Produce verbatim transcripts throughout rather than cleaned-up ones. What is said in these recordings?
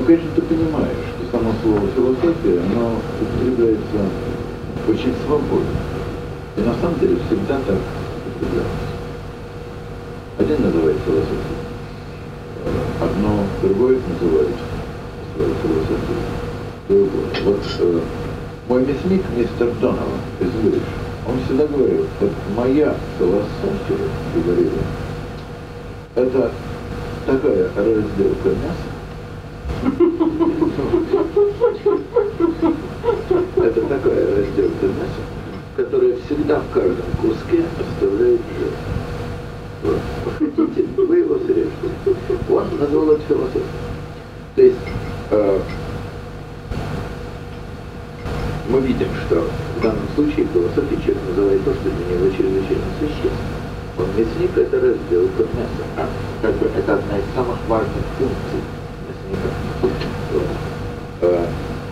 Ну, конечно, ты понимаешь, что само слово философия, оно употребляется очень свободно. И на самом деле всегда так употреблялось. Один называет философией, одно, другое называет свою философию, другое. Вот э, мой мясник, мистер Донован из Виллидж, он всегда говорил, вот моя философия, говорил он, это такая разделка мяса, это такая разделка мяса, которая всегда в каждом куске оставляет жир. Вот. Хотите, вы его срежете. Он назвал это философией. То есть э, мы видим, что в данном случае философией человек называет то, что для него чрезвычайно существенно. Он мясник — это разделка мяса. А? Как бы это одна из самых важных функций мясника. Вот. Э,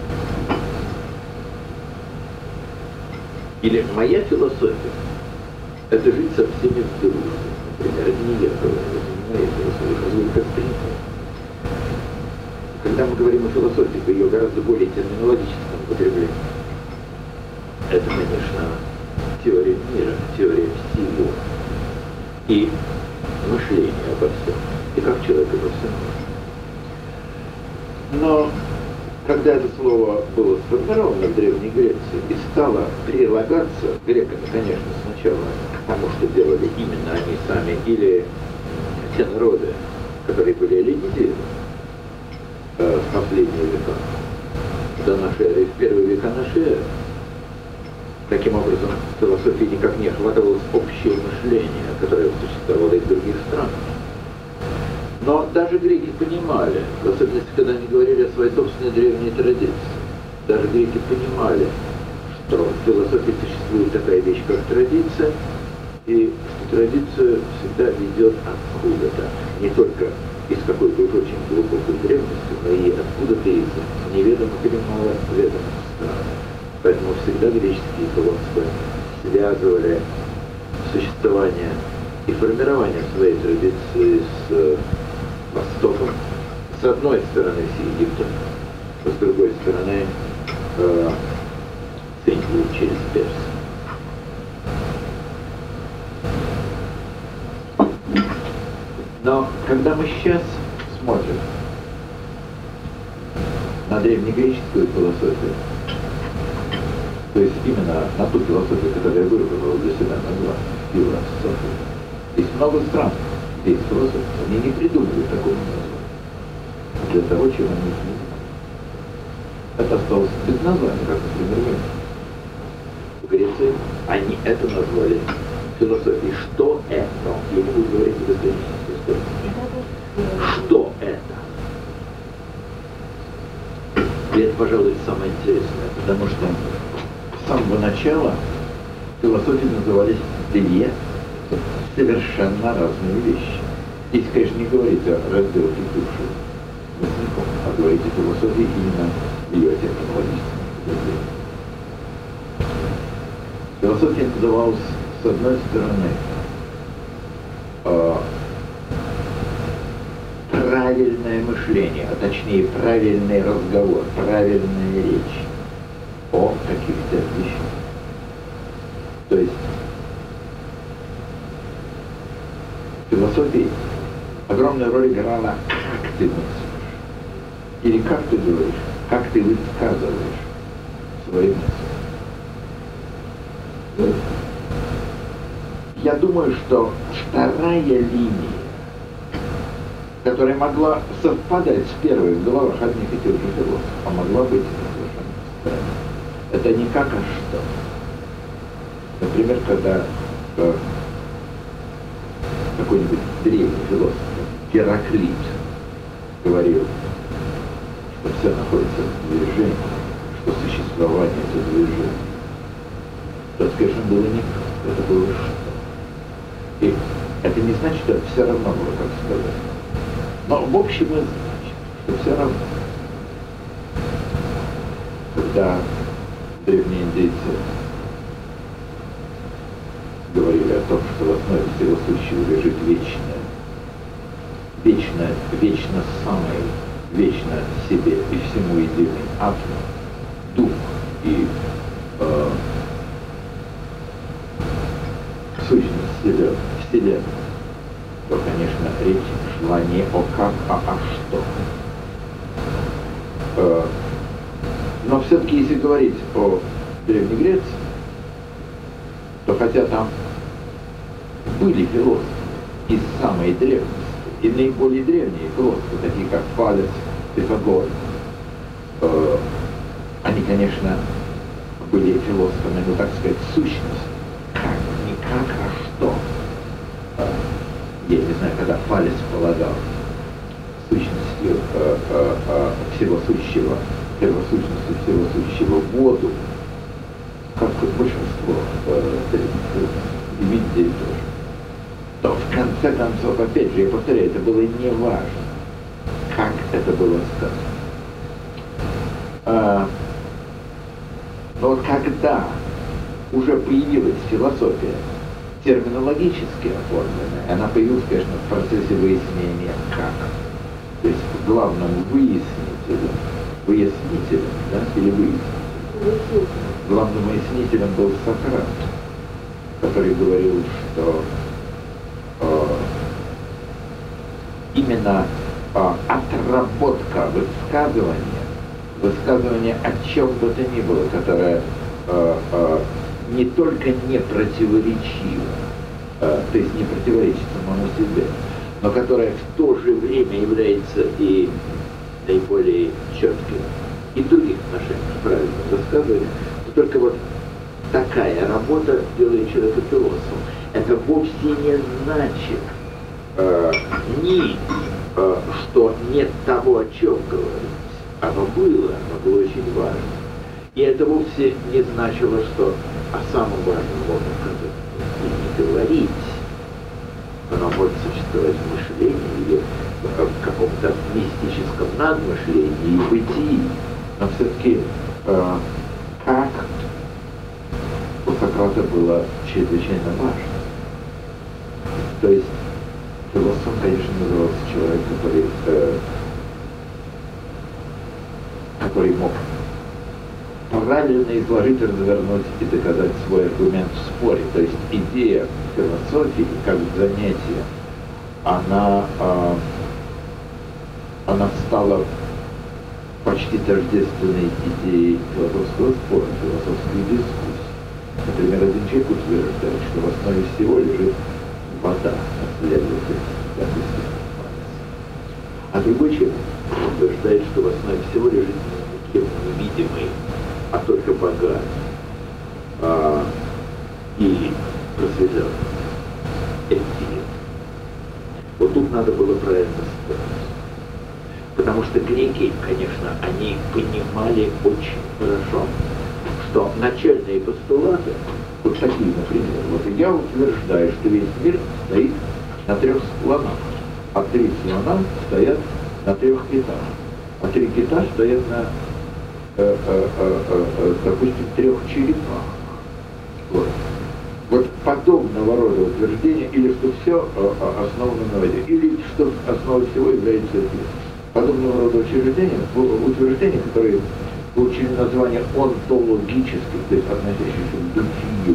Или моя философия — это жить со всеми в дружбе. Например, это не я говорю, это не моя философия, это звучит как принцип. Когда мы говорим о философии, в ее гораздо более терминологическом употреблении, это, конечно, теория мира, теория всего и мышление обо всем, и как человек обо всем может. Но когда это слово было сформировано в Древней Греции и стало прилагаться греками, конечно, сначала к тому, что делали именно они сами, или те народы, которые были эллинизированы э, в последние века, до нашей эры, в первые века нашей эры, таким образом, философии никак не охватывалось общее мышление, которое существовало и в других странах. Но даже греки понимали, в особенности, когда они говорили о своей собственной древней традиции, даже греки понимали, что в философии существует такая вещь, как традиция, и что традиция всегда ведет откуда-то, не только из какой-то уж очень глубокой древности, но и откуда-то из неведомых или маловедомых стран. Поэтому всегда греческие философы связывали существование и формирование своей традиции с Востоком, с одной стороны с Египтом, а с другой стороны э, с Индией через Персию. Но когда мы сейчас смотрим на древнегреческую философию, то есть именно на ту философию, которую я выбрал для себя название философия, есть много стран, где есть философия, они не придумали такого названия для того, чего они не знают. Это осталось без названия, как, например, в Греции они это назвали философией. Что это? Я не буду говорить об исторической истории. Что это? И это, пожалуй, самое интересное, потому что с самого начала философии назывались две совершенно разные вещи. Здесь, конечно, не говорить о разделке души мясником, а говорить о философии именно в ее терминологическом употреблении. Философия называлась, с одной стороны, э, правильное мышление, а точнее правильный разговор, правильная речь о каких-то вещах. То есть в философии огромную роль играла, как ты мыслишь, или как ты говоришь, как ты высказываешь свои мысли. Я думаю, что вторая линия, которая могла совпадать с первой в головах одних и тех же философов, а могла быть совершенно странной. Это не как, а что. Например, когда э, какой-нибудь древний философ, Гераклит, говорил, что все находится в движении, что существование — это движение, то, конечно, было не как, это было что. И это не значит, что это все равно было, как сказать. Но в общем и значит, что все равно. Когда древние индейцы говорили о том, что в основе всего сущего лежит вечное, вечное, вечно самый вечно себе и всему единый атом, дух и э, сущность Вселенной, то, конечно, речь шла не о как, а о что. Э, но все-таки, если говорить о Древней Греции, то хотя там были философы из самой древности, и наиболее древние философы, такие как Фалес, Пифагор, э, они, конечно, были философами, ну, так сказать, сущность. Как, не как, а что. Э, я не знаю, когда Фалес полагал сущностью э, э, э, всего сущего, первосущностью всего сущего воду, как большинство э, и видите тоже, то в конце концов, опять же, я повторяю, это было не важно, как это было сказано. А, но вот когда уже появилась философия терминологически оформленная, она появилась, конечно, в процессе выяснения как. То есть главным выяснителем, выяснителем, да, или выяснителем. Главным выяснителем был Сократ, который говорил, что э, именно э, отработка высказывания, высказывание о чем бы то ни было, которое э, э, не только не противоречиво, э, то есть не противоречит самому себе, но которое в то же время является и наиболее четким и в других отношениях правильным высказыванием, то только вот такая работа делает человека философом. Это вовсе не значит э, ни э, что нет того, о чем говорить. Оно было, оно было очень важно. И это вовсе не значило, что о самом важном можно сказать и не говорить. Оно может существовать в мышлении или в каком-то мистическом надмышлении и бытии. Но все-таки э, как у Сократа было чрезвычайно важно. То есть философом, конечно, назывался человек, который, э, который мог правильно изложить, развернуть и доказать свой аргумент в споре. То есть идея философии как занятие, она, э, она стала почти тождественной идеей философского спора, философской дискуссии. Например, один человек утверждает, что в основе всего лежит вода, следовательно, допустим, а другой человек утверждает, что в основе всего лежит никем невидимый, а только бога а, или просветленность. Эфир. Вот тут надо было правильно спорить. Потому что греки, конечно, они понимали очень хорошо, что начальные постулаты, вот такие, например, вот я утверждаю, что весь мир стоит на трех слонах, а три слона стоят на трех китах, а три кита стоят на, э, э, э, э, допустим, трех черепах. Вот. Вот подобного рода утверждения, или что все э, основано на воде, или что основой всего является ответ. Подобного рода утверждения, утверждения, которые получили название онтологических, то есть относящихся к бытию.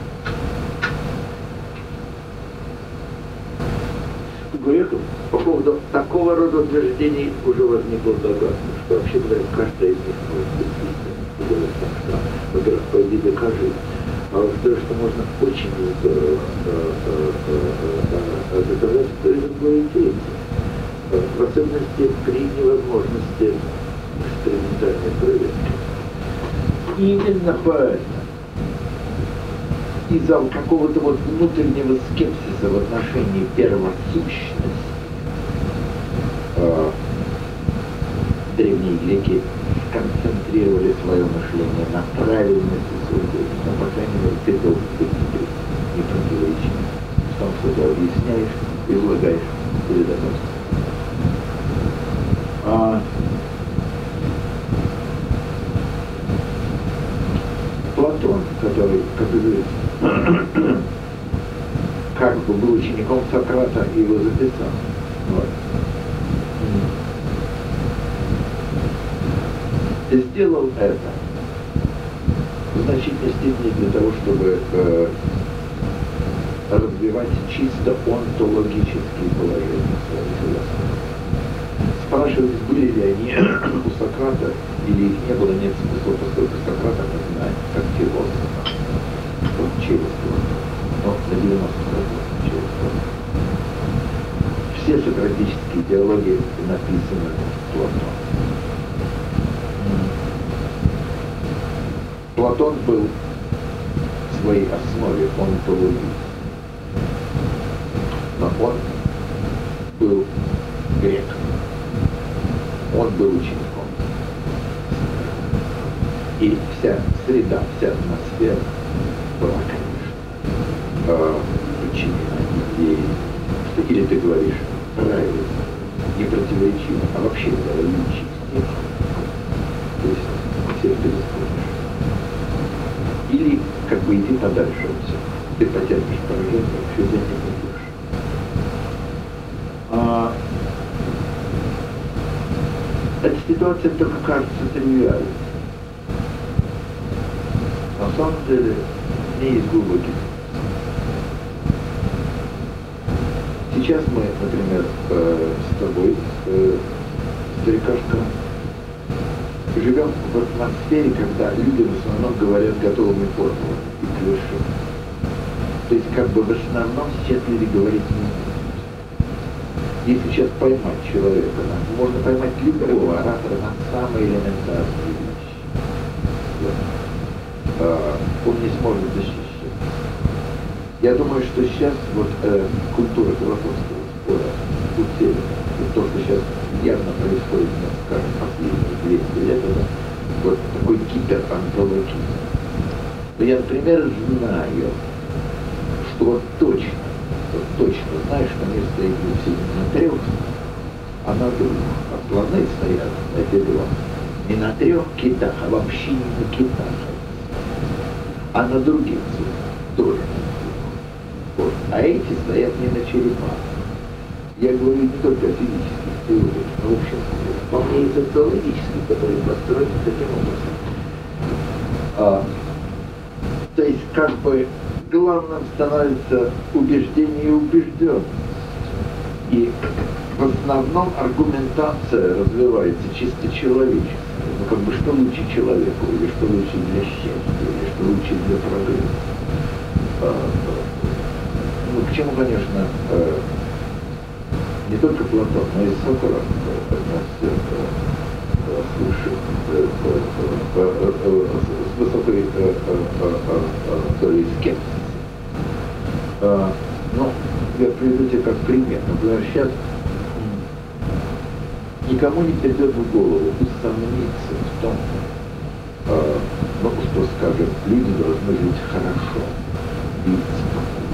У греков по поводу такого рода утверждений уже возникло догадка, что вообще говоря, каждая из них может быть истинной. Так что, во-первых, пойди докажи. А во-вторых, что можно очень здорово доказать, что это было третье. В особенности при невозможности экспериментальной проверки. Именно поэтому из-за какого-то вот внутреннего скепсиса в отношении первосущности э, древние греки концентрировали свое мышление на правильности суждения, но, по крайней мере, ты должен быть не противоречив в том, что ты объясняешь, излагаешь или доносишь. А, Платон, который, как известно, как бы был учеником Сократа и его записал. Вот. сделал это в значительной степени для того, чтобы э, развивать чисто онтологические положения своих философов. Спрашивать, были ли они у Сократа, или их не было, нет смысла, поскольку Сократа мы знаем как философа, вот через Платона, но на девяносто процентов через Платона. Все сократические диалоги написаны Платоном. Платон был в своей основе онтологией, но он был греком. Он был учеником. И вся среда, вся атмосфера была, конечно, подчинена идее, что или ты говоришь правильно, не противоречиво, а вообще говоря, чистее. То есть всех ты расскажешь. Или как бы идти подальше от всего. Ты потерпишь поражение, вообще за ним идешь. А эта ситуация только кажется тривиальной. На самом деле в ней есть глубокий смысл. Сейчас мы, например, с тобой, старикашка, живем в атмосфере, когда люди в основном говорят готовыми формулами и клише. То есть как бы в основном сейчас люди говорить не будут. Если сейчас поймать человека, можно поймать любого оратора на самые элементарные вещи. А, он не сможет защищать. Я думаю, что сейчас вот э, культура философского спора утеряна. То, что сейчас явно происходит, ну, скажем, последние двести лет, это вот такой гиперонтологизм. Но я, например, знаю, что вот точно, вот точно знаю, что мир стоит не на трех, а на двух. А слоны стоят, эти два, не на трех китах, а вообще не на китах, а на других тоже на двух. Вот. А эти стоят не на черепах. Я говорю не только о физических теориях, но в общем, вполне и социологических, которые построены таким образом. А, то есть, как бы, главным становится убеждение и убежденность. И в основном аргументация развивается чисто человечески. Ну, как бы, что лучше человеку, или что лучше для счастья, или что лучше для прогресса. А, ну, к чему, конечно, не только Платон, но и Сократ относится с высокой долей скепсиса. Но я приведу тебе как пример. Например, сейчас никому не придет в голову усомниться в том, ну, что, скажем, люди должны жить хорошо, жить спокойно.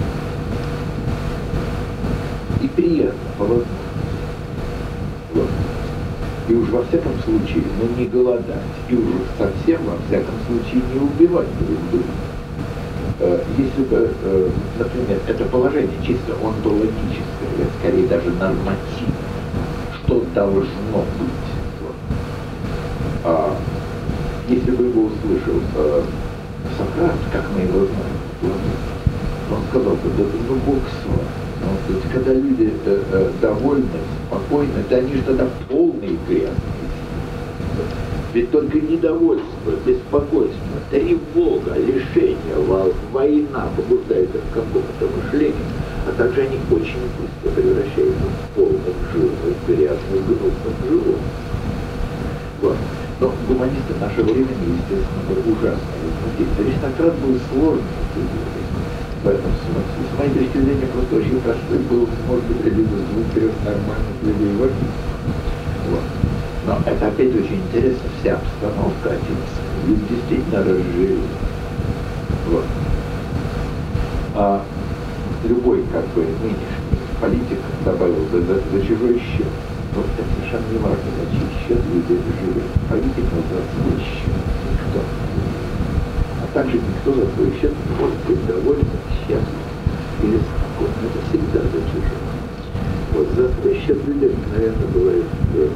И приятно, по возможности. Вот. И уж во всяком случае, ну не голодать, и уж совсем во всяком случае не убивать друг друга. Если бы, например, это положение чисто онтологическое, или скорее даже нормативное, что должно быть. Вот. А если бы его услышал Сократ, как мы его знаем, он сказал бы, да ну Бог с вами. То есть, когда люди э, э, довольны, спокойны, то они же тогда полные грязные. Ведь только недовольство, беспокойство, тревога, лишение, война побуждает их к какому-то мышлению, а также они очень быстро превращаются в полных, жирных, грязных, гнусных животных. Вот. Но гуманисты нашего времени, естественно, были ужасные. Аристократ был сложный фигурой. В этом смысле. С моей точки зрения, просто очень простой был, может быть, один из двух-трех нормальных людей в мире. Вот. Но это опять очень интересно, вся обстановка описана. Люди действительно разжили. Вот. А любой, как бы, нынешний политик добавил за, за, за чужой счет. Вот это совершенно не важно, за чей счет люди живут. Политик за свой счет. Никто. А также никто за свой счет не может быть доволен, счастлив или спокойно. Это всегда за чужой. Вот за свой счет люди обыкновенно бывают